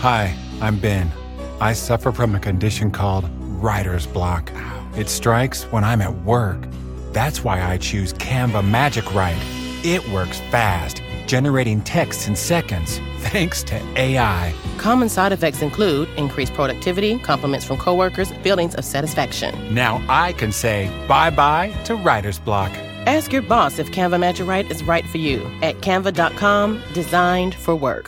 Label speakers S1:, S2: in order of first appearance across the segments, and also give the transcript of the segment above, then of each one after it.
S1: Hi, I'm Ben. I suffer from a condition called writer's block. It strikes when I'm at work. That's why I choose Canva Magic Write. It works fast, generating text in seconds, thanks to AI.
S2: Common side effects include increased productivity, compliments from coworkers, feelings of satisfaction.
S1: Now I can say bye-bye to writer's block.
S2: Ask your boss if Canva Magic Write is right for you at canva.com, designed for work.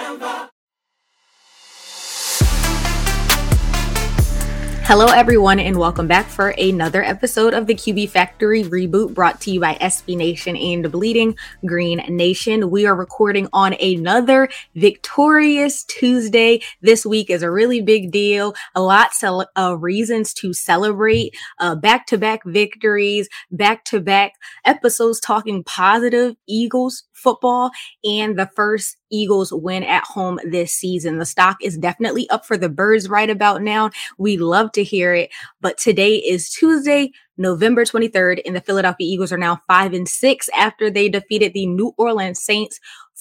S3: Hello, everyone, and welcome back for another episode of the QB Factory Reboot, brought to you by SB Nation and Bleeding Green Nation. We are recording on another victorious Tuesday. This week is a really big deal. A lot of reasons to celebrate. Back-to-back victories, back-to-back episodes talking positive Eagles football, and the first Eagles win at home this season. The stock is definitely up for the birds right about now. We love to hear it. But today is Tuesday, November 23rd, and the Philadelphia Eagles are now 5-6 after they defeated the New Orleans Saints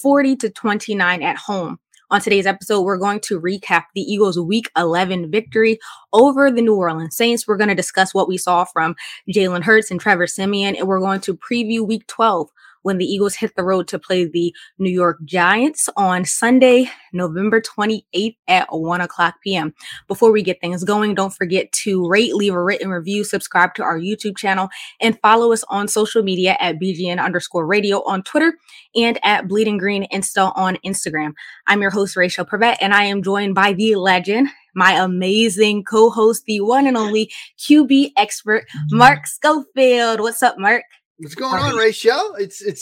S3: 40-29 at home. On today's episode, we're going to recap the Eagles' Week 11 victory over the New Orleans Saints. We're going to discuss what we saw from Jalen Hurts and Trevor Siemian, and we're going to preview Week 12 when the Eagles hit the road to play the New York Giants on Sunday, November 28th at 1 o'clock p.m. Before we get things going, don't forget to rate, leave a written review, subscribe to our YouTube channel, and follow us on social media at BGN_radio on Twitter and at Bleeding Green Insta on Instagram. I'm your host, Rachel Prevet, and I am joined by the legend, my amazing co-host, the one and only QB expert, Mark Schofield. What's up, Mark?
S4: What's going on, Rachel?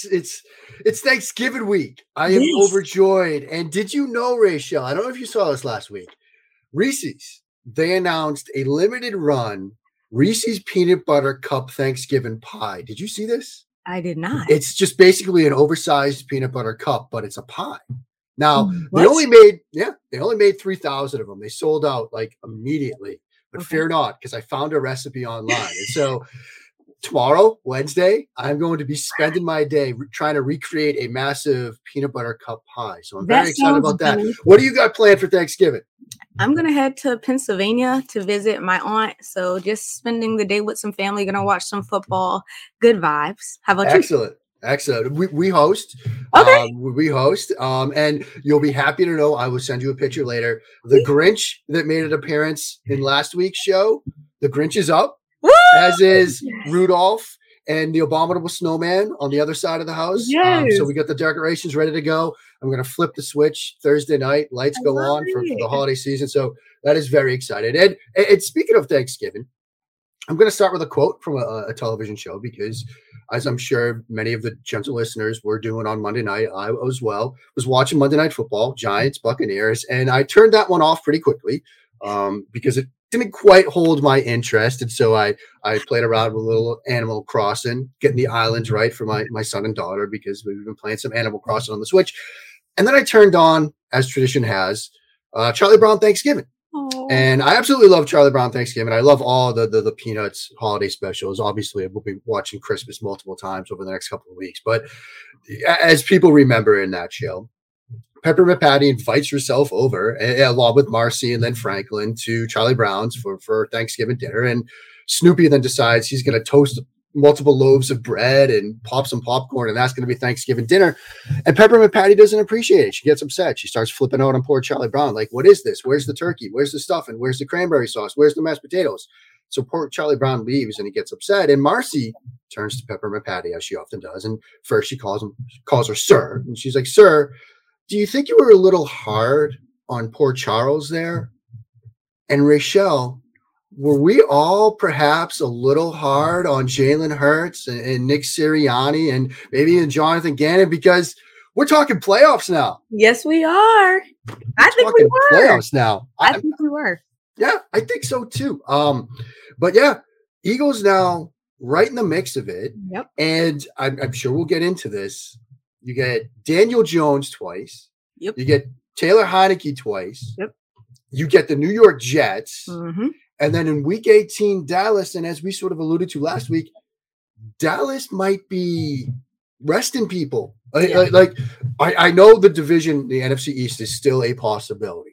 S4: It's Thanksgiving week. I am overjoyed. And did you know, Rachel, I don't know if you saw this last week, Reese's, they announced a limited run Reese's Peanut Butter Cup Thanksgiving pie. Did you see this?
S3: I did not.
S4: It's just basically an oversized peanut butter cup, but it's a pie. Now, they only made 3,000 of them. They sold out like immediately, but fear not, because I found a recipe online. And so tomorrow, Wednesday, I'm going to be spending my day trying to recreate a massive peanut butter cup pie. So I'm very excited about that. What do you got planned for Thanksgiving?
S3: I'm going to head to Pennsylvania to visit my aunt. So just spending the day with some family, going to watch some football. Good vibes. How about you?
S4: Excellent. We host.
S3: Okay.
S4: We host. And you'll be happy to know, I will send you a picture later. The Grinch that made an appearance in last week's show, the Grinch is up. Woo! As is Rudolph and the Abominable Snowman on the other side of the house.
S3: Yes.
S4: So we got the decorations ready to go. I'm going to flip the switch Thursday night. Lights go on for the holiday season. So that is very excited. And speaking of Thanksgiving, I'm going to start with a quote from a television show because, as I'm sure many of the gentle listeners were doing on Monday night, I as well was watching Monday Night Football, Giants, Buccaneers, and I turned that one off pretty quickly because it didn't quite hold my interest. And so I played around with a little Animal Crossing, getting the islands right for my son and daughter because we've been playing some Animal Crossing on the Switch. And then I turned on, as tradition has, Charlie Brown Thanksgiving. Aww. And I absolutely love Charlie Brown Thanksgiving. I love all the Peanuts holiday specials. Obviously, we'll be watching Christmas multiple times over the next couple of weeks. But as people remember in that show, Peppermint Patty invites herself over, along with Marcy and then Franklin, to Charlie Brown's for Thanksgiving dinner. And Snoopy then decides he's going to toast multiple loaves of bread and pop some popcorn, and that's going to be Thanksgiving dinner. And Peppermint Patty doesn't appreciate it. She gets upset. She starts flipping out on poor Charlie Brown. Like, what is this? Where's the turkey? Where's the stuffing? Where's the cranberry sauce? Where's the mashed potatoes? So poor Charlie Brown leaves and he gets upset. And Marcy turns to Peppermint Patty, as she often does. And first she calls her sir. And she's like, "Sir, do you think you were a little hard on poor Charles there?" And Rachel, were we all perhaps a little hard on Jalen Hurts and Nick Sirianni and maybe even Jonathan Gannon? Because we're talking playoffs now.
S3: Yes, we are. I think we were.
S4: Playoffs now.
S3: I think we were.
S4: Yeah, I think so too. But yeah, Eagles now right in the mix of it.
S3: Yep.
S4: And I'm sure we'll get into this. You get Daniel Jones twice.
S3: Yep.
S4: You get Taylor Heineke twice.
S3: Yep.
S4: You get the New York Jets.
S3: Mm-hmm.
S4: And then in week 18, Dallas. And as we sort of alluded to last week, Dallas might be resting people. I know the division, the NFC East, is still a possibility.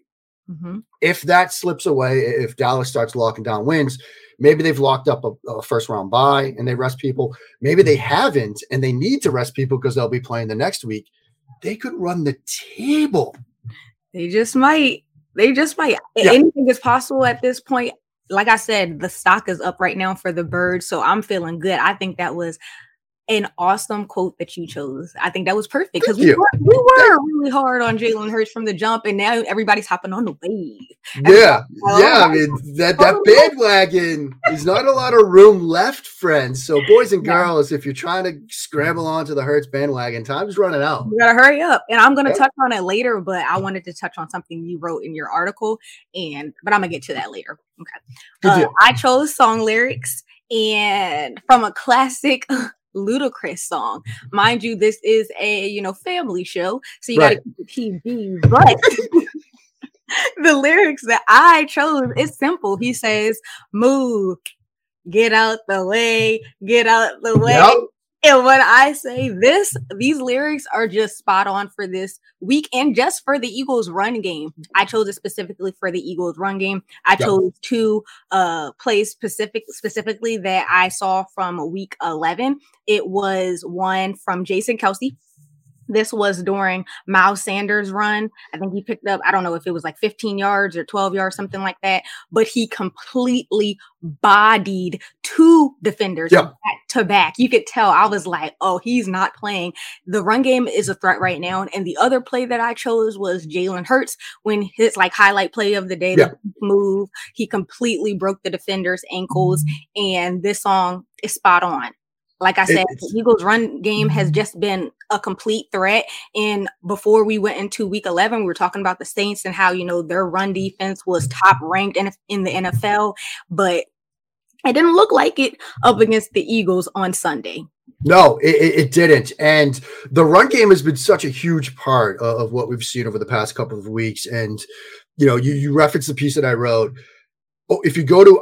S3: Mm-hmm.
S4: If that slips away, if Dallas starts locking down wins, maybe they've locked up a first round bye and they rest people. Maybe they haven't and they need to rest people because they'll be playing the next week. They could run the table.
S3: They just might. Yeah. Anything is possible at this point. Like I said, the stock is up right now for the Birds, so I'm feeling good. I think that was an awesome quote that you chose. I think that was perfect because we were really hard on Jalen Hurts from the jump, and now everybody's hopping on the wave.
S4: Yeah. I mean, that bandwagon, there's not a lot of room left, friends. So boys and girls, if you're trying to scramble onto the Hurts bandwagon, time's running out.
S3: You gotta hurry up. And I'm gonna touch on it later, but I wanted to touch on something you wrote in your article, but I'm gonna get to that later. Okay. I chose song lyrics and from a classic Ludacris song. Mind you, this is a family show, so you gotta keep it PG, but the lyrics that I chose is simple. He says, "Move, get out the way, get out the way." Yep. And when I say these lyrics are just spot on for this week and just for the Eagles run game. I chose it specifically for the Eagles run game. I chose two plays specifically that I saw from week 11. It was one from Jason Kelce. This was during Miles Sanders' run. I think he picked up, I don't know if it was like 15 yards or 12 yards, something like that. But he completely bodied two defenders back to back. You could tell. I was like, oh, he's not playing. The run game is a threat right now. And the other play that I chose was Jalen Hurts when his highlight play of the day, the move, he completely broke the defender's ankles. And this song is spot on. Like I said, the Eagles run game has just been a complete threat. And before we went into week 11, we were talking about the Saints and how, their run defense was top ranked in the NFL, but it didn't look like it up against the Eagles on Sunday.
S4: No, it didn't. And the run game has been such a huge part of what we've seen over the past couple of weeks. And, you referenced the piece that I wrote. Oh, if you go to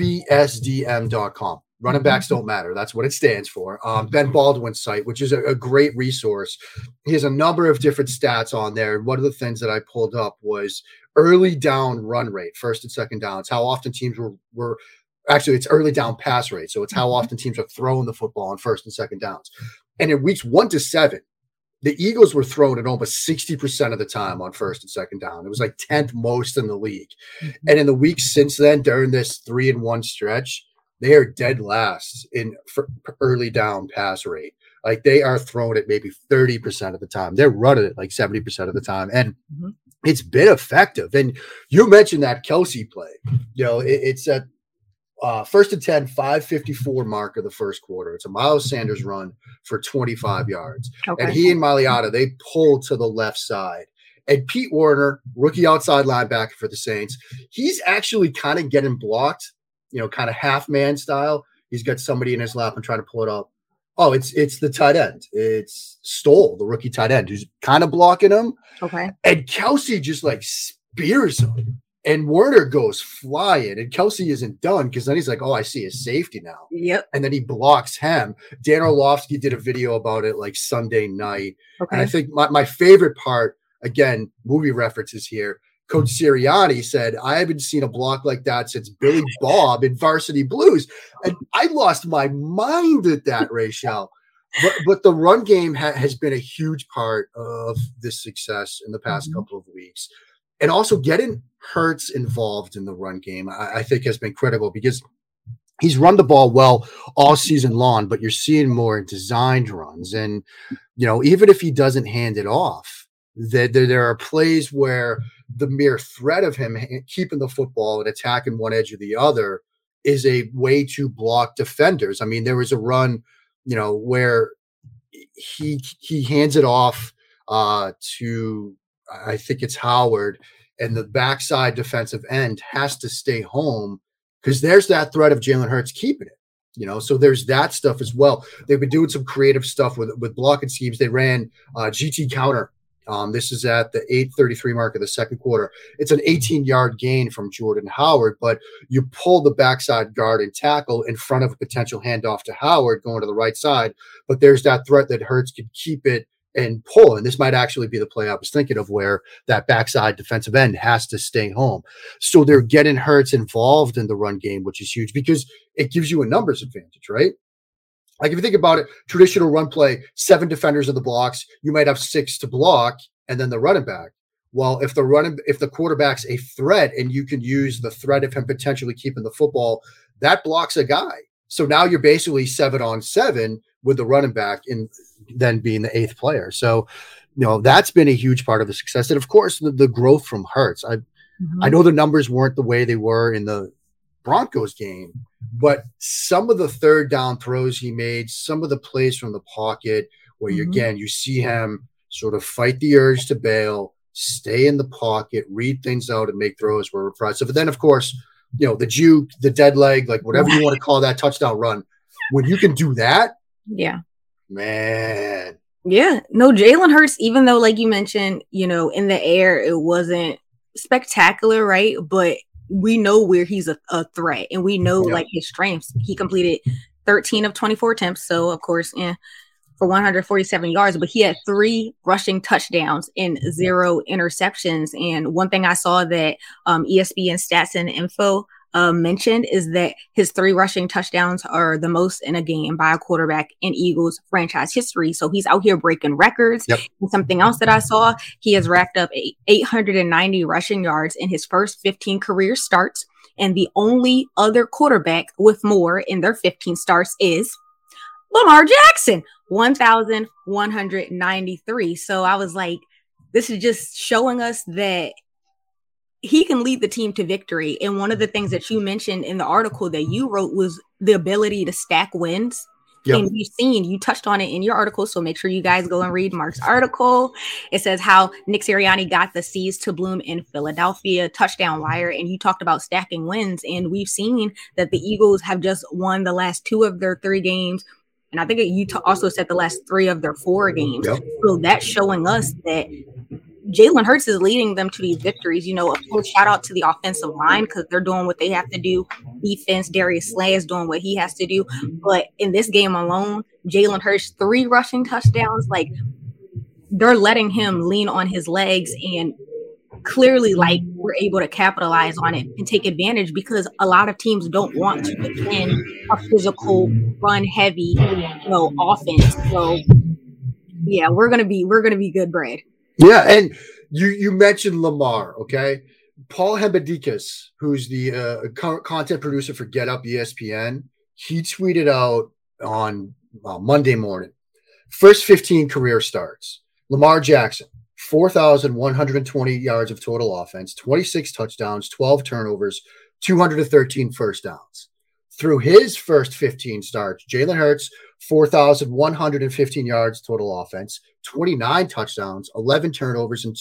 S4: rbsdm.com, running backs don't matter. That's what it stands for. Ben Baldwin's site, which is a great resource. He has a number of different stats on there. And one of the things that I pulled up was early down run rate, first and second downs, how often teams were actually, it's early down pass rate. So it's how often teams are throwing the football on first and second downs. And in weeks 1 to 7, the Eagles were thrown at almost 60% of the time on first and second down. It was like 10th most in the league. And in the weeks since then, during this 3-1 stretch, they are dead last in early down pass rate. Like they are throwing it maybe 30% of the time. They're running it like 70% of the time. And it's been effective. And you mentioned that Kelce play. It's at first and 10, 5:54 mark of the first quarter. It's a Miles Sanders run for 25 yards. Okay. And he and Mariota, they pulled to the left side. And Pete Werner, rookie outside linebacker for the Saints, he's actually kind of getting blocked, kind of half man style. He's got somebody in his lap and trying to pull it up. Oh, it's the tight end. It's Stoll, the rookie tight end, who's kind of blocking him.
S3: Okay.
S4: And Kelce just spears him. And Werner goes flying. And Kelce isn't done because then he's like, oh, I see his safety now.
S3: Yep.
S4: And then he blocks him. Dan Orlovsky did a video about it Sunday night. Okay. And I think my favorite part, again, movie references here, Coach Sirianni said, I haven't seen a block like that since Billy Bob in Varsity Blues. And I lost my mind at that, Rachel. But the run game has been a huge part of this success in the past couple of weeks. And also getting Hurts involved in the run game, I think has been critical because he's run the ball well all season long, but you're seeing more designed runs. And, even if he doesn't hand it off, there are plays where the mere threat of him keeping the football and attacking one edge or the other is a way to block defenders. I mean, there was a run, where he hands it off to, I think it's Howard, and the backside defensive end has to stay home because there's that threat of Jalen Hurts keeping it. So there's that stuff as well. They've been doing some creative stuff with blocking schemes. They ran GT counter. This is at the 8:33 mark of the second quarter. It's an 18-yard gain from Jordan Howard, but you pull the backside guard and tackle in front of a potential handoff to Howard going to the right side. But there's that threat that Hurts could keep it and pull. And this might actually be the play I was thinking of, where that backside defensive end has to stay home. So they're getting Hurts involved in the run game, which is huge because it gives you a numbers advantage, right? Like if you think about it, traditional run play, 7 defenders in the blocks, you might have 6 to block and then the running back. Well, if the quarterback's a threat and you can use the threat of him potentially keeping the football, that blocks a guy. So now you're basically 7-on-7 with the running back and then being the 8th player. So, that's been a huge part of the success. And of course, the growth from Hurts. I know the numbers weren't the way they were in the Broncos game, but some of the third down throws he made, some of the plays from the pocket where you see him sort of fight the urge to bail, stay in the pocket, read things out, and make throws were impressive. But then, of course, the juke, the dead leg, like whatever you want to call that touchdown run, when you can do that, man.
S3: Yeah, no, Jalen Hurts, even though, like you mentioned, in the air, it wasn't spectacular, right? But we know where he's a threat, and we know like his strengths. He completed 13 of 24 attempts. So, of course, for 147 yards, but he had 3 rushing touchdowns and 0 interceptions. And one thing I saw that ESPN Stats and Info mentioned is that his 3 rushing touchdowns are the most in a game by a quarterback in Eagles franchise history. So he's out here breaking records.
S4: Yep.
S3: And something else that I saw, he has racked up 890 rushing yards in his first 15 career starts. And the only other quarterback with more in their 15 starts is Lamar Jackson, 1,193. So I was like, this is just showing us that he can lead the team to victory. And one of the things that you mentioned in the article that you wrote was the ability to stack wins. Yep. And you touched on it in your article. So make sure you guys go and read Mark's article. It says how Nick Sirianni got the seeds to bloom in Philadelphia, touchdown wire. And you talked about stacking wins. And we've seen that the Eagles have just won the last 2 of their 3 games. And I think you also said the last 3 of their 4 games. Yep. So that's showing us that Jalen Hurts is leading them to these victories. Of course, shout out to the offensive line because they're doing what they have to do. Defense, Darius Slay is doing what he has to do. But in this game alone, Jalen Hurts, 3 rushing touchdowns. Like, they're letting him lean on his legs, and clearly, like, we're able to capitalize on it and take advantage because a lot of teams don't want to defend a physical, run-heavy, offense. So, yeah, we're gonna be good, Brad.
S4: Yeah, and you mentioned Lamar, okay? Paul Hembedikis, who's the content producer for Get Up ESPN, he tweeted out on Monday morning, first 15 career starts. Lamar Jackson, 4,120 yards of total offense, 26 touchdowns, 12 turnovers, 213 first downs. Through his first 15 starts, Jalen Hurts, 4,115 yards total offense, 29 touchdowns, 11 turnovers, and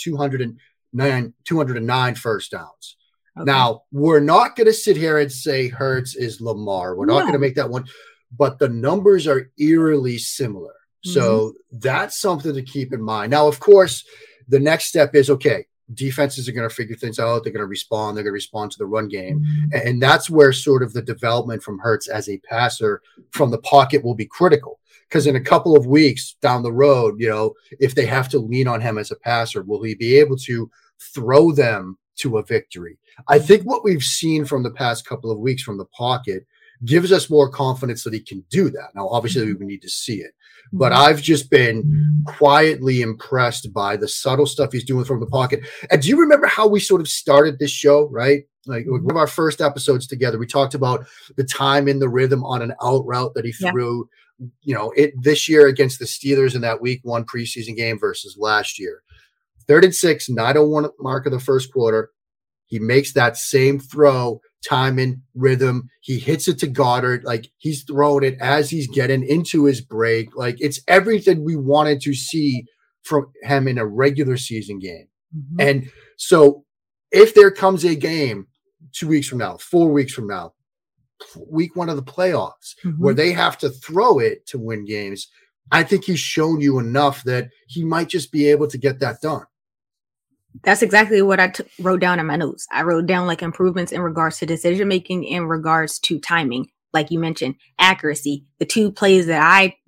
S4: 209 first downs. Okay. Now, we're not going to sit here and say Hurts is Lamar. We're not going to make that one, but the numbers are eerily similar. So that's something to keep in mind. Now, of course, the next step is, okay, defenses are going to figure things out. They're going to respond. They're going to respond to the run game. And that's where sort of the development from Hurts as a passer from the pocket will be critical. Because in a couple of weeks down the road, if they have to lean on him as a passer, will he be able to throw them to a victory? I think what we've seen from the past couple of weeks from the pocket gives us more confidence that he can do that. Now, obviously, we need to see it. But I've just been quietly impressed by the subtle stuff he's doing from the pocket. And do you remember how we sort of started this show, right? Like one of our first episodes together, we talked about the time in the rhythm on an out route that he threw, this year against the Steelers in that week 1 preseason game versus last year. 3rd and 6, 9:01 mark of the first quarter. He makes that same throw, time in rhythm. He hits it to Goddard. Like, he's throwing it as he's getting into his break. Like, it's everything we wanted to see from him in a regular season game. And so if there comes a game 2 weeks from now, 4 weeks from now, week 1 of the playoffs, where they have to throw it to win games, I think he's shown you enough that he might just be able to get that done.
S3: That's exactly what I wrote down in my notes. I wrote down like improvements in regards to decision making, in regards to timing, like you mentioned, accuracy. The 2 plays that I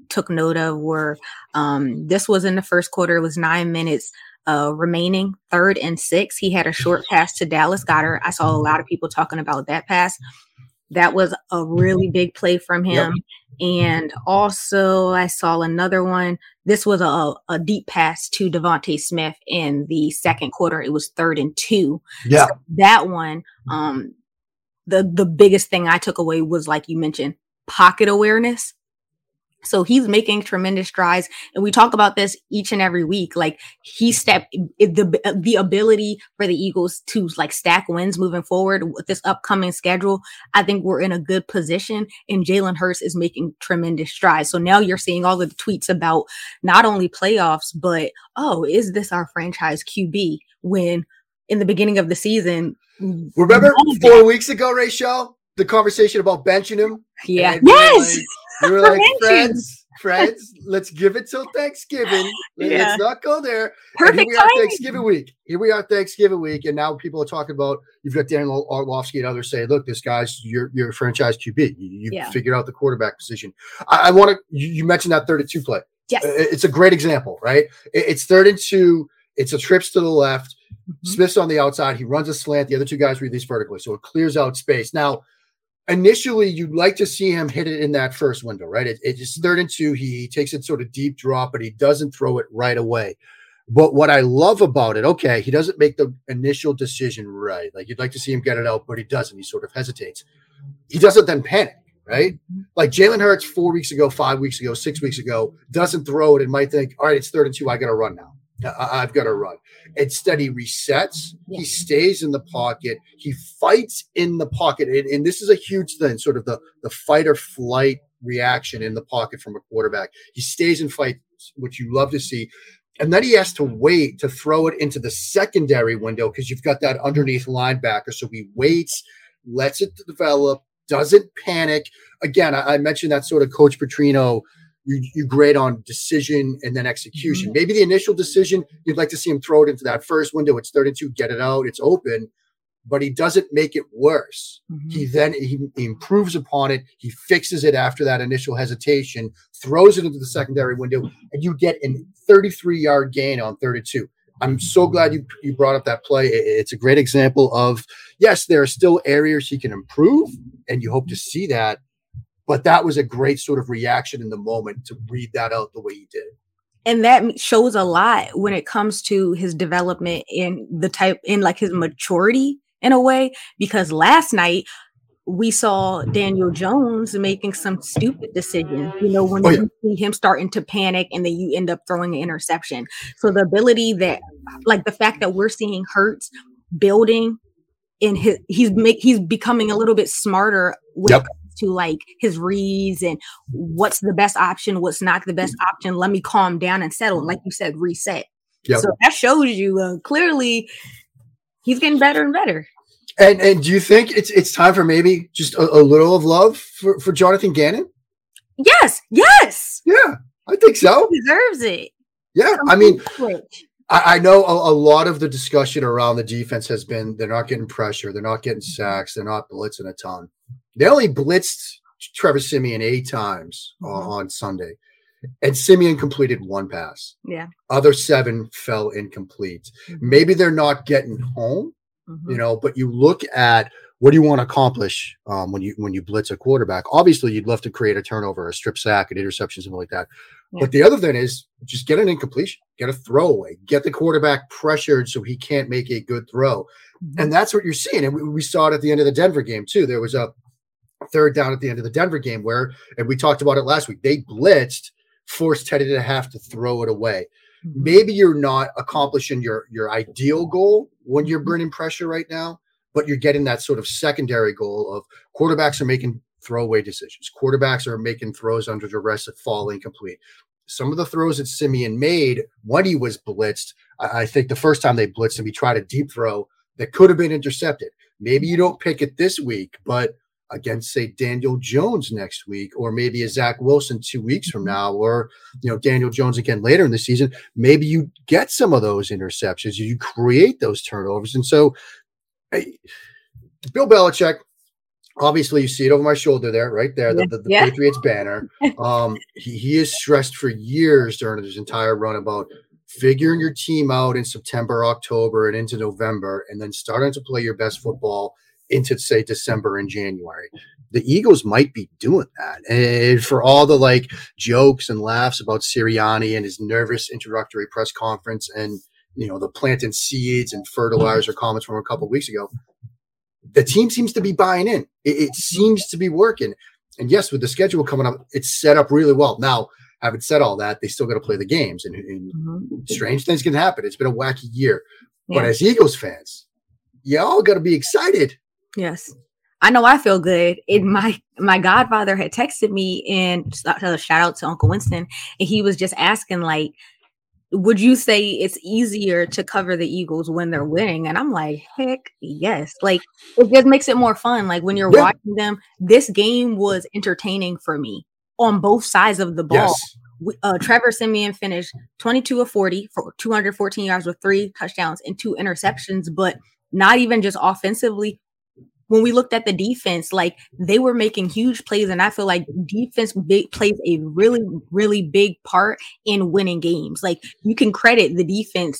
S3: took note of were this was in the first quarter. It was 9 minutes remaining, 3rd and 6. He had a short pass to Dallas Goedert. I saw a lot of people talking about that pass. That was a really big play from him. Yep. And also I saw another one. This was a deep pass to Devontae Smith in the second quarter. It was 3rd and 2.
S4: Yeah.
S3: So that one, the biggest thing I took away was, like you mentioned, pocket awareness. So he's making tremendous strides. And we talk about this each and every week. Like the ability for the Eagles to like stack wins moving forward with this upcoming schedule. I think we're in a good position, and Jalen Hurts is making tremendous strides. So now you're seeing all of the tweets about not only playoffs, but, oh, is this our franchise QB? When in the beginning of the season,
S4: remember 4 weeks ago, Rachel, the conversation about benching him?
S3: Yeah. Yes.
S4: We were like, friends, let's give it till Thanksgiving. Let's not go there.
S3: Perfect.
S4: Here we are Thanksgiving week. And now people are talking about, you've got Daniel Orlovsky and others say, look, this guy's your franchise QB. You figured out the quarterback position. I want to, you mentioned that 3rd and 2 play.
S3: Yes.
S4: It's a great example, right? It's 3rd and 2. It's a trips to the left. Mm-hmm. Smith's on the outside. He runs a slant. The other 2 guys release vertically. So it clears out space. Now, initially, you'd like to see him hit it in that first window, right? It's 3rd and 2. He takes it sort of deep drop, but he doesn't throw it right away. But what I love about it, okay, he doesn't make the initial decision right. Like, you'd like to see him get it out, but he doesn't. He sort of hesitates. He doesn't then panic, right? Like Jalen Hurts 4 weeks ago, 5 weeks ago, 6 weeks ago, doesn't throw it and might think, all right, it's 3rd and 2. I got to run now. I've got to run. Instead, he resets. He stays in the pocket. He fights in the pocket. And this is a huge thing, sort of the fight or flight reaction in the pocket from a quarterback. He stays and fights, which you love to see. And then he has to wait to throw it into the secondary window because you've got that underneath linebacker. So he waits, lets it develop, doesn't panic. Again, I mentioned that sort of Coach Petrino, you grade on decision and then execution. Mm-hmm. Maybe the initial decision, you'd like to see him throw it into that first window. It's 3rd and 2, get it out. It's open, but he doesn't make it worse. Mm-hmm. He improves upon it. He fixes it after that initial hesitation, throws it into the secondary window, and you get a 33-yard gain on 3rd and 2. I'm so glad you brought up that play. It's a great example of, yes, there are still areas he can improve, and you hope to see that. But that was a great sort of reaction in the moment to read that out the way he did.
S3: And that shows a lot when it comes to his development in like his maturity in a way, because last night we saw Daniel Jones making some stupid decisions, when you see him starting to panic and then you end up throwing an interception. So the ability that, like the fact that we're seeing Hurts building in he's becoming a little bit smarter with to like his reads and what's the best option, what's not the best option. Let me calm down and settle. Like you said, reset. Yep. So that shows you clearly he's getting better and better.
S4: And do you think it's time for maybe just a little of love for Jonathan Gannon?
S3: Yes.
S4: Yeah, I think so.
S3: He deserves it.
S4: Yeah, I mean, I know a lot of the discussion around the defense has been they're not getting pressure, they're not getting sacks, they're not blitzing a ton. They only blitzed Trevor Siemian 8 times on Sunday, and Siemian completed 1 pass.
S3: Yeah.
S4: Other 7 fell incomplete. Mm-hmm. Maybe they're not getting home, but you look at what do you want to accomplish when you blitz a quarterback? Obviously, you'd love to create a turnover, a strip sack, an interception, something like that. Yeah. But the other thing is just get an incompletion, get a throwaway, get the quarterback pressured so he can't make a good throw. Mm-hmm. And that's what you're seeing. And we saw it at the end of the Denver game, too. There was a 3rd down at the end of the Denver game where, and we talked about it last week, they blitzed, forced Teddy to have to throw it away. Mm-hmm. Maybe you're not accomplishing your ideal goal when you're bringing pressure right now, but you're getting that sort of secondary goal of quarterbacks are making throwaway decisions. Quarterbacks are making throws under duress that fall incomplete. Some of the throws that Siemian made when he was blitzed, I think the first time they blitzed him, he tried a deep throw that could have been intercepted. Maybe you don't pick it this week, but against, say, Daniel Jones next week, or maybe a Zach Wilson 2 weeks from now, or, Daniel Jones again later in the season, maybe you get some of those interceptions, you create those turnovers. And so Bill Belichick, obviously you see it over my shoulder there, right there, the Patriots banner. He is stressed for years during his entire run about figuring your team out in September, October, and into November, and then starting to play your best football into, say, December and January. The Eagles might be doing that. And for all the like jokes and laughs about Sirianni and his nervous introductory press conference and, you know, the planting seeds and fertilizer comments from a couple of weeks ago, the team seems to be buying in. It seems to be working. And yes, with the schedule coming up, it's set up really well. Now, having said all that, they still got to play the games, and strange things can happen. It's been a wacky year. Yeah. But as Eagles fans, y'all got to be excited.
S3: Yes. I know I feel good. My godfather had texted me, and a shout out to Uncle Winston, and he was just asking, like, would you say it's easier to cover the Eagles when they're winning? And I'm like, heck yes. Like, it just makes it more fun. Like, when you're watching them, this game was entertaining for me on both sides of the ball. Yes. Trevor Siemian finished 22 of 40 for 214 yards with 3 touchdowns and 2 interceptions, but not even just offensively. When we looked at the defense, like, they were making huge plays, and I feel like defense plays a really, really big part in winning games. Like, you can credit the defense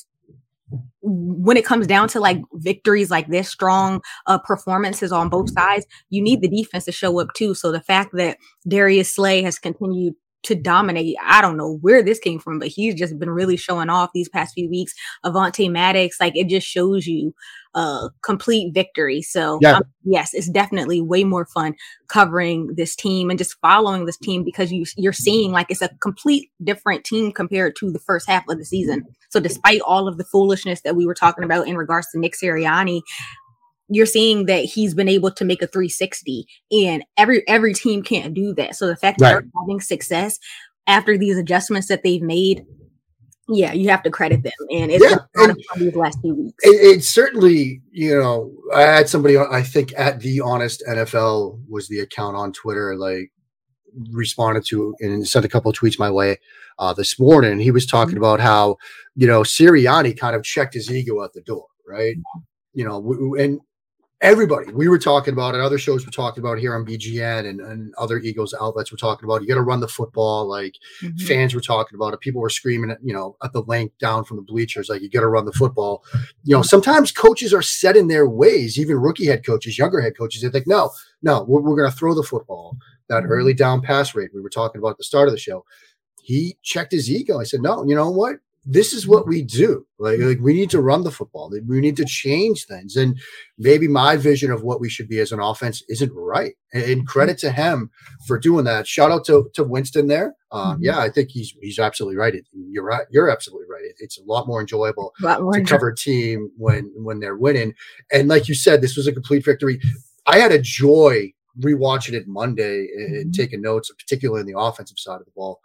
S3: when it comes down to like victories like this, strong performances on both sides. You need the defense to show up too. So the fact that Darius Slay has continued to dominate, I don't know where this came from, but he's just been really showing off these past few weeks. Avonte Maddox, like, it just shows you complete victory. So yes, it's definitely way more fun covering this team and just following this team, because you're seeing like it's a complete different team compared to the first half of the season. So despite all of the foolishness that we were talking about in regards to Nick Sirianni, you're seeing that he's been able to make a 360, and every team can't do that. So the fact that they're having success after these adjustments that they've made, yeah, you have to credit them. And it's been fun these last few weeks.
S4: It certainly, you know, I had somebody, I think at The Honest NFL was the account on Twitter, like, responded to and sent a couple of tweets my way this morning. He was talking about how, you know, Sirianni kind of checked his ego at the door, right? You know, and everybody, we were talking about it, other shows were talking about here on BGN and other Eagles outlets were talking about, you got to run the football. Like, fans were talking about it. People were screaming at, you know, at the length down from the bleachers, like, you got to run the football. You know, sometimes coaches are set in their ways, even rookie head coaches, younger head coaches. They think, no, we're going to throw the football. That early down pass rate we were talking about at the start of the show. He checked his ego. I said, no, you know what? This is what we do. Like we need to run the football. We need to change things. And maybe my vision of what we should be as an offense isn't right. And credit to him for doing that. Shout out to Winston there. Yeah, I think he's absolutely right. You're right. You're absolutely right. It's a lot more enjoyable to cover a team when they're winning. And like you said, this was a complete victory. I had a joy rewatching it Monday and taking notes, particularly in the offensive side of the ball.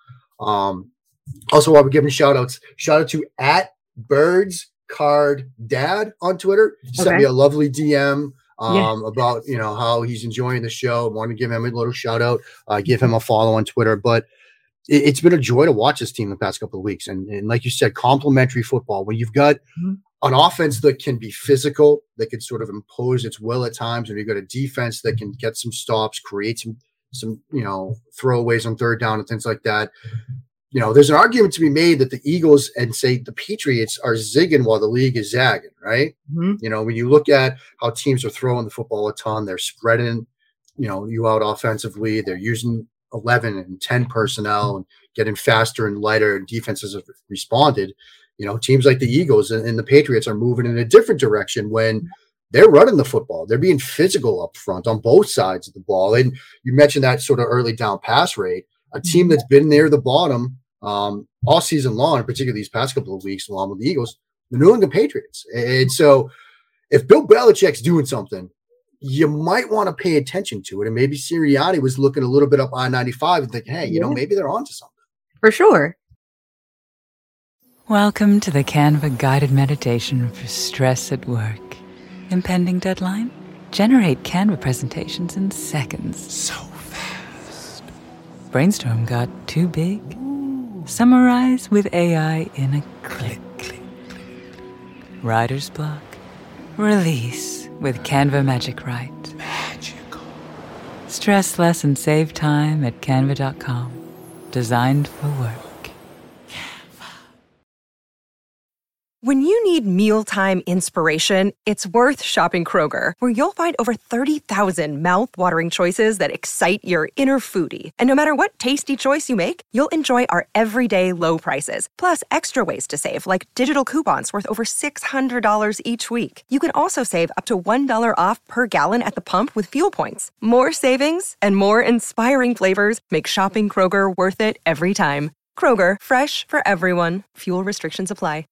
S4: Also, while we're giving shout out to @BirdsCardDad on Twitter. He sent me a lovely DM about, you know, how he's enjoying the show. I want to give him a little shout out, give him a follow on Twitter. But it's been a joy to watch this team the past couple of weeks. And like you said, complementary football. When you've got an offense that can be physical, that can sort of impose its will at times, and you've got a defense that can get some stops, create some you know, throwaways on third down and things like that. You know, there's an argument to be made that the Eagles and, say, the Patriots are zigging while the league is zagging, right? You know, when you look at how teams are throwing the football a ton, they're spreading, you know, you out offensively. They're using 11 and 10 personnel and getting faster and lighter, and defenses have responded. You know, teams like the Eagles and the Patriots are moving in a different direction when they're running the football. They're being physical up front on both sides of the ball. And you mentioned that sort of early down pass rate. A team that's been near the bottom all season long, and particularly these past couple of weeks, along with the Eagles, the New England Patriots. And so if Bill Belichick's doing something, you might want to pay attention to it. And maybe Sirianni was looking a little bit up I-95 and thinking, hey, you know, maybe they're onto something.
S3: For sure.
S5: Welcome to the Canva guided meditation for stress at work. Impending deadline? Generate Canva presentations in seconds.
S1: So fast.
S5: Brainstorm got too big? Summarize with AI in a click. Writer's block? Release with Canva Magic Write.
S1: Magical.
S5: Stress less and save time at Canva.com. Designed for work.
S6: When you need mealtime inspiration, it's worth shopping Kroger, where you'll find over 30,000 mouth-watering choices that excite your inner foodie. And no matter what tasty choice you make, you'll enjoy our everyday low prices, plus extra ways to save, like digital coupons worth over $600 each week. You can also save up to $1 off per gallon at the pump with fuel points. More savings and more inspiring flavors make shopping Kroger worth it every time. Kroger, fresh for everyone. Fuel restrictions apply.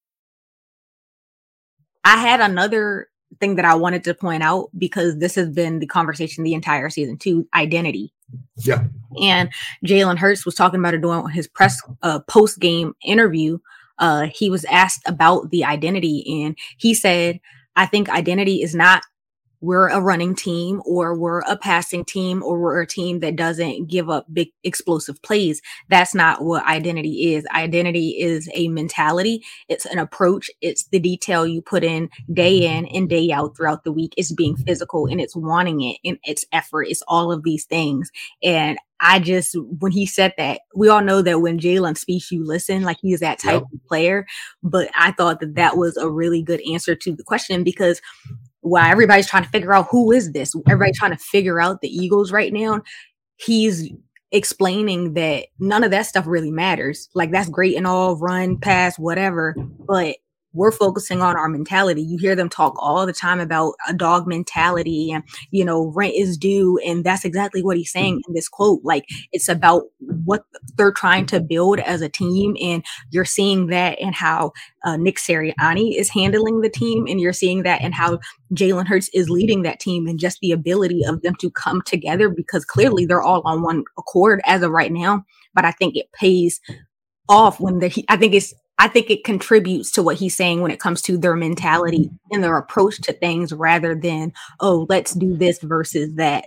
S3: I had another thing that I wanted to point out, because this has been the conversation the entire season too, identity.
S4: Yeah.
S3: And Jalen Hurts was talking about it during his post-game interview. He was asked about the identity, and he said, I think identity is not we're a running team or we're a passing team or we're a team that doesn't give up big explosive plays. That's not what identity is. Identity is a mentality. It's an approach. It's the detail you put in and day out throughout the week. It's being physical and it's wanting it and it's effort. It's all of these things. And when he said that, we all know that when Jalen speaks, you listen, like he's that type of player. But I thought that that was a really good answer to the question, because while everybody's trying to figure out who is this, everybody's trying to figure out the Eagles right now, he's explaining that none of that stuff really matters. Like, that's great and all, run, pass, whatever, but we're focusing on our mentality. You hear them talk all the time about a dog mentality and, rent is due. And that's exactly what he's saying in this quote. Like, it's about what they're trying to build as a team. And you're seeing that in how Nick Sirianni is handling the team. And you're seeing that in how Jalen Hurts is leading that team, and just the ability of them to come together, because clearly they're all on one accord as of right now. But I think it pays off when I think it contributes to what he's saying when it comes to their mentality and their approach to things, rather than, oh, let's do this versus that.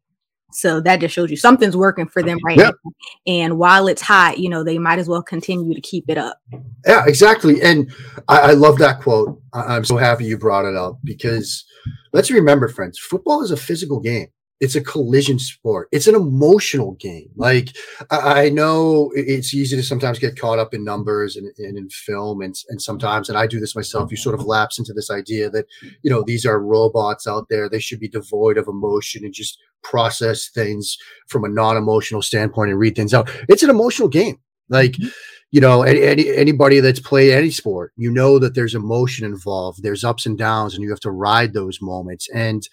S3: So that just shows you something's working for them right now. And while it's hot, they might as well continue to keep it up.
S4: Yeah, exactly. And I love that quote. I'm so happy you brought it up, because let's remember, friends, football is a physical game. It's a collision sport. It's an emotional game. Like, I know it's easy to sometimes get caught up in numbers and in film, and sometimes, and I do this myself, you sort of lapse into this idea that, these are robots out there. They should be devoid of emotion and just process things from a non-emotional standpoint and read things out. It's an emotional game. Like, anybody that's played any sport, that there's emotion involved. There's ups and downs, and you have to ride those moments. And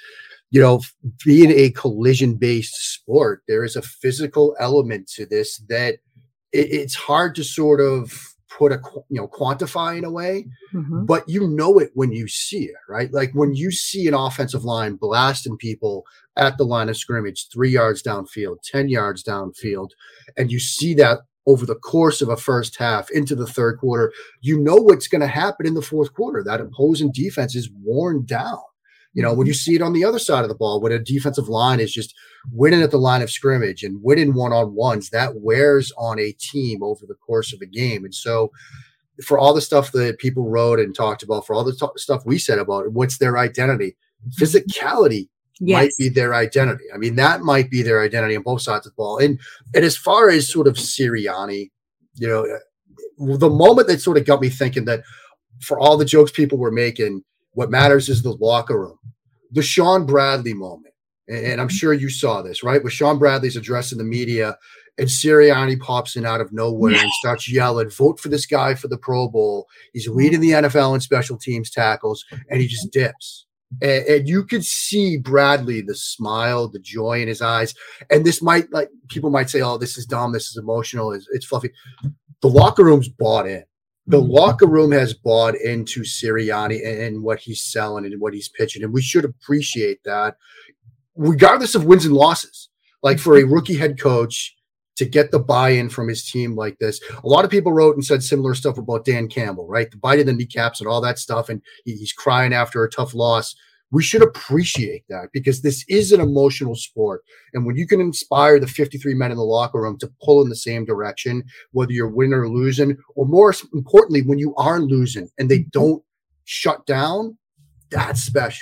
S4: being a collision-based sport, there is a physical element to this that it's hard to sort of put quantify in a way, but it when you see it, right? Like, when you see an offensive line blasting people at the line of scrimmage, 3 yards downfield, 10 yards downfield, and you see that over the course of a first half into the third quarter, what's going to happen in the fourth quarter. That opposing defense is worn down. When you see it on the other side of the ball, when a defensive line is just winning at the line of scrimmage and winning one-on-ones, that wears on a team over the course of a game. And so for all the stuff that people wrote and talked about, for all the stuff we said about what's their identity, physicality might be their identity. I mean, that might be their identity on both sides of the ball. And as far as sort of Sirianni, the moment that sort of got me thinking that for all the jokes people were making, what matters is the locker room. The Sean Bradley moment, and I'm sure you saw this, right? Where Sean Bradley's addressing the media, and Sirianni pops in out of nowhere and starts yelling, vote for this guy for the Pro Bowl. He's leading the NFL in special teams tackles, and he just dips. And you could see Bradley, the smile, the joy in his eyes. And this people might say, oh, this is dumb, this is emotional, it's fluffy. The locker room's bought in. The locker room has bought into Sirianni and what he's selling and what he's pitching. And we should appreciate that, regardless of wins and losses. Like, for a rookie head coach to get the buy-in from his team like this. A lot of people wrote and said similar stuff about Dan Campbell, right? The bite in the kneecaps and all that stuff. And he's crying after a tough loss. We should appreciate that, because this is an emotional sport. And when you can inspire the 53 men in the locker room to pull in the same direction, whether you're winning or losing, or more importantly, when you are losing and they don't shut down, that's special.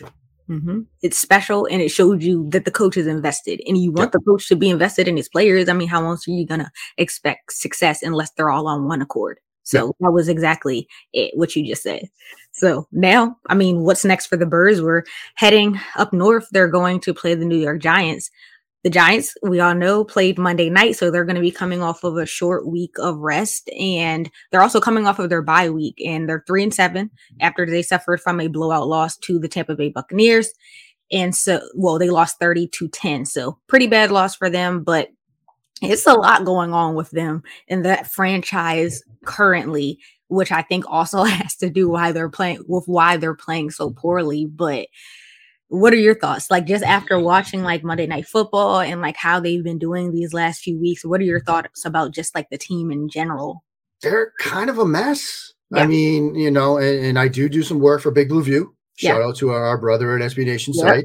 S3: Mm-hmm. It's special, and it showed you that the coach is invested, and you want the coach to be invested in his players. I mean, how else are you going to expect success unless they're all on one accord? So that was exactly it, what you just said. So now, I mean, what's next for the Birds? We're heading up north. They're going to play the New York Giants. The Giants, we all know, played Monday night, so they're going to be coming off of a short week of rest, and they're also coming off of their bye week, and they're 3-7 after they suffered from a blowout loss to the Tampa Bay Buccaneers. And so, well, they lost 30-10, so pretty bad loss for them, but it's a lot going on with them in that franchise currently, which I think also has to do why they're playing so poorly. But what are your thoughts? Like, just after watching like Monday Night Football and like how they've been doing these last few weeks, what are your thoughts about just like the team in general?
S4: They're kind of a mess. Yeah. I mean, and I do some work for Big Blue View. Shout out to our brother at SB Nation site.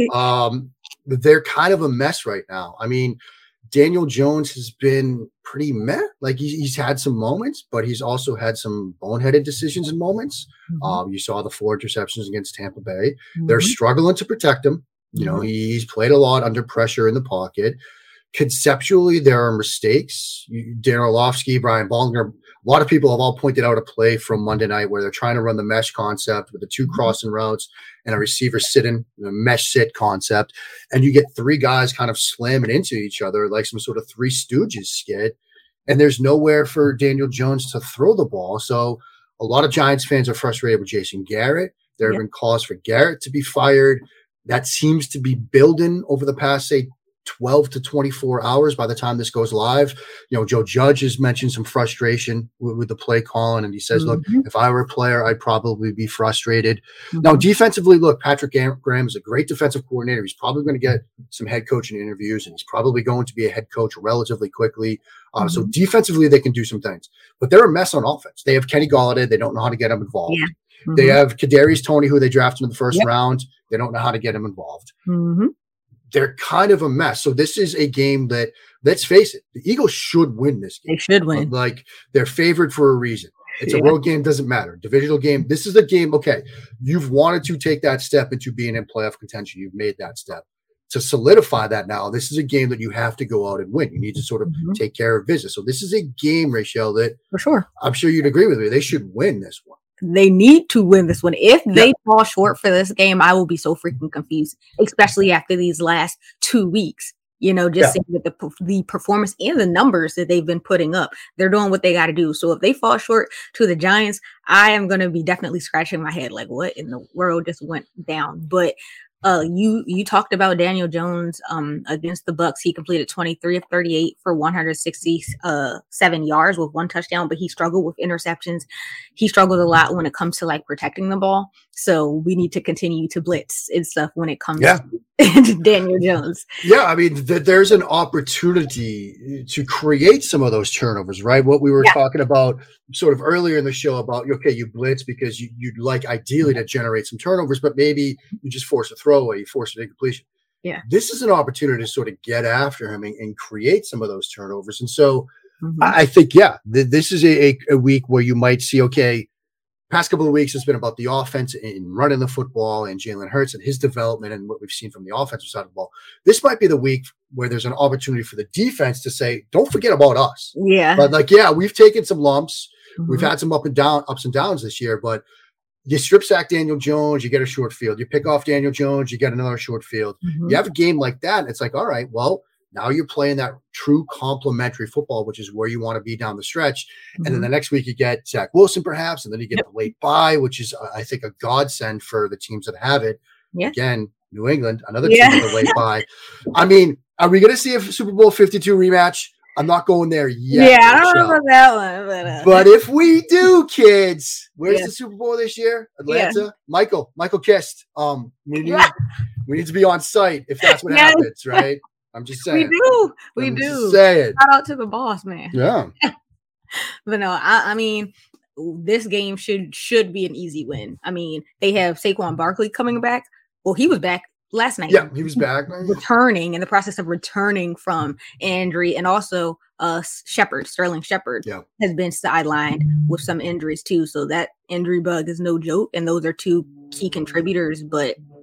S4: They're kind of a mess right now. I mean, Daniel Jones has been pretty meh. Like he's had some moments, but he's also had some boneheaded decisions and moments. Mm-hmm. You saw the 4 interceptions against Tampa Bay. Mm-hmm. They're struggling to protect him. You know, he's played a lot under pressure in the pocket. Conceptually, there are mistakes. Dan Orlovsky, Brian Baldinger, a lot of people have all pointed out a play from Monday night where they're trying to run the mesh concept with the 2 crossing routes and a receiver sitting, the mesh sit concept. And you get 3 guys kind of slamming into each other like some sort of Three Stooges skit. And there's nowhere for Daniel Jones to throw the ball. So a lot of Giants fans are frustrated with Jason Garrett. There have been calls for Garrett to be fired. That seems to be building over the past, say, 12 to 24 hours by the time this goes live. Joe Judge has mentioned some frustration with the play calling, and he says, look, if I were a player, I'd probably be frustrated. Now, defensively, look, Patrick Graham is a great defensive coordinator. He's probably going to get some head coaching interviews, and he's probably going to be a head coach relatively quickly. So defensively, they can do some things, but they're a mess on offense. They have Kenny Golladay. They don't know how to get him involved. They have Kadarius Toney, who they drafted in the first round. They don't know how to get him involved. They're kind of a mess. So this is a game that, let's face it, the Eagles should win this game.
S3: They should win.
S4: Like, they're favored for a reason. It's a road game, doesn't matter. Divisional game. This is the game. Okay, you've wanted to take that step into being in playoff contention. You've made that step. To solidify that now, this is a game that you have to go out and win. You need to sort of take care of business. So this is a game, Rachel, that
S3: for sure,
S4: I'm sure you'd agree with me. They should win this one.
S3: They need to win this one. If they fall short for this game, I will be so freaking confused, especially after these last 2 weeks. Seeing that the performance and the numbers that they've been putting up, they're doing what they got to do. So if they fall short to the Giants, I am going to be definitely scratching my head like, what in the world just went down? But you talked about Daniel Jones against the Bucs. He completed 23 of 38 for 167 yards with 1 touchdown, but he struggled with interceptions. He struggled a lot when it comes to like protecting the ball. So we need to continue to blitz and stuff when it comes to Daniel Jones.
S4: Yeah, I mean, there's an opportunity to create some of those turnovers, right? What we were talking about sort of earlier in the show about, okay, you blitz because you'd like ideally to generate some turnovers, but maybe you just force a throwaway, you force an incompletion.
S3: Yeah.
S4: This is an opportunity to sort of get after him and create some of those turnovers. And so I think, this is a week where you might see, okay, past couple of weeks has been about the offense and running the football and Jalen Hurts and his development and what we've seen from the offensive side of the ball. This might be the week where there's an opportunity for the defense to say, don't forget about us.
S3: Yeah.
S4: But we've taken some lumps. We've had some ups and downs this year, but you strip sack Daniel Jones, you get a short field. You pick off Daniel Jones, you get another short field. You have a game like that, and it's like, all right, well, now you're playing that true complementary football, which is where you want to be down the stretch. And then the next week you get Zach Wilson, perhaps, and then you get the late bye, which is, I think, a godsend for the teams that have it.
S3: Yeah.
S4: Again, New England, another team with a late bye. I mean, are we going to see a Super Bowl 52 rematch? I'm not going there yet.
S3: Yeah, I don't know about that one.
S4: But if we do, kids, where's the Super Bowl this year? Atlanta? Michael Kist. We need to be on site if that's what happens, right? I'm just saying.
S3: We do.
S4: Just saying.
S3: Shout out to the boss, man.
S4: Yeah.
S3: But no, I mean, this game should be an easy win. I mean, they have Saquon Barkley coming back. Well, he was back last night.
S4: Yeah, he was back.
S3: In the process of returning from injury. And also Sterling Shepard has been sidelined with some injuries too. So that injury bug is no joke. And those are 2 key contributors. But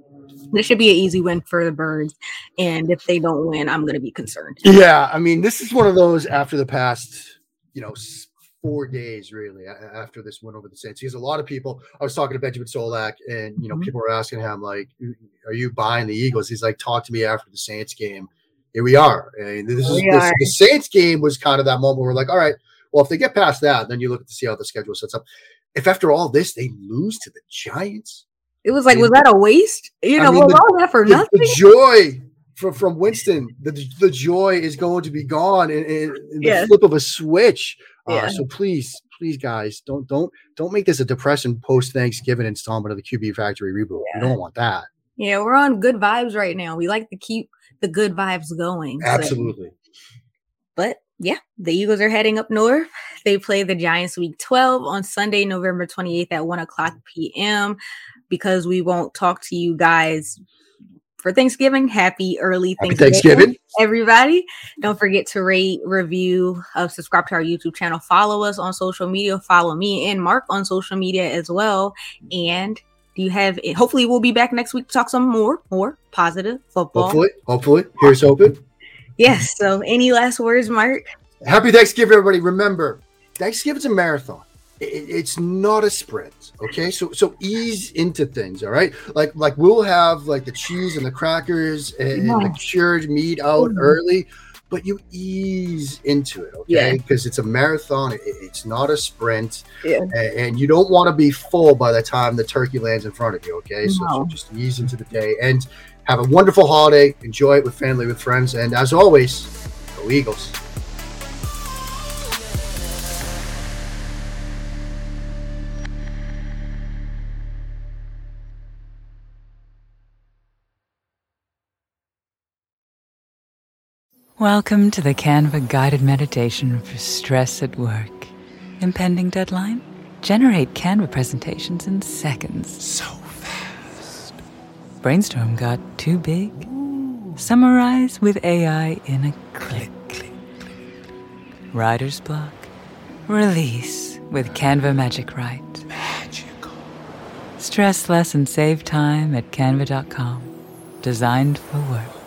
S3: This should be an easy win for the Birds. And if they don't win, I'm going to be concerned.
S4: Yeah, I mean, this is one of those after the past, 4 days, really, after this win over the Saints. Because a lot of people, I was talking to Benjamin Solak, and, people were asking him, like, are you buying the Eagles? He's like, talk to me after the Saints game. Here we are. And the Saints game was kind of that moment where we're like, all right, well, if they get past that, then you look to see how the schedule sets up. If after all this, they lose to the Giants.
S3: It was like, was that a waste? All that for nothing?
S4: The joy from Winston, the joy is going to be gone in the flip of a switch. So please, guys, don't make this a depression post-Thanksgiving installment of the QB Factory reboot. We don't want that.
S3: Yeah, we're on good vibes right now. We like to keep the good vibes going.
S4: Absolutely.
S3: But yeah, the Eagles are heading up north. They play the Giants week 12 on Sunday, November 28th at 1:00 p.m. Because we won't talk to you guys for Thanksgiving. Happy early Thanksgiving, everybody. Don't forget to rate, review, subscribe to our YouTube channel. Follow us on social media. Follow me and Mark on social media as well. And do you have it? Hopefully we'll be back next week to talk some more positive football.
S4: Hopefully. Here's hoping.
S3: Yes. So any last words, Mark?
S4: Happy Thanksgiving, everybody. Remember, Thanksgiving's a marathon. It's not a sprint, okay? So ease into things, all right? Like we'll have like the cheese and the crackers and the cured meat out early, but you ease into it, okay? Because it's a marathon. It's not a sprint, and you don't want to be full by the time the turkey lands in front of you, okay? So just ease into the day and have a wonderful holiday. Enjoy it with family, with friends, and as always, go Eagles.
S5: Welcome to the Canva guided meditation for stress at work. Impending deadline? Generate Canva presentations in seconds.
S1: So fast.
S5: Brainstorm got too big? Summarize with AI in a click. Writer's block? Release with Canva Magic Write.
S1: Magical.
S5: Stress less and save time at canva.com. Designed for work.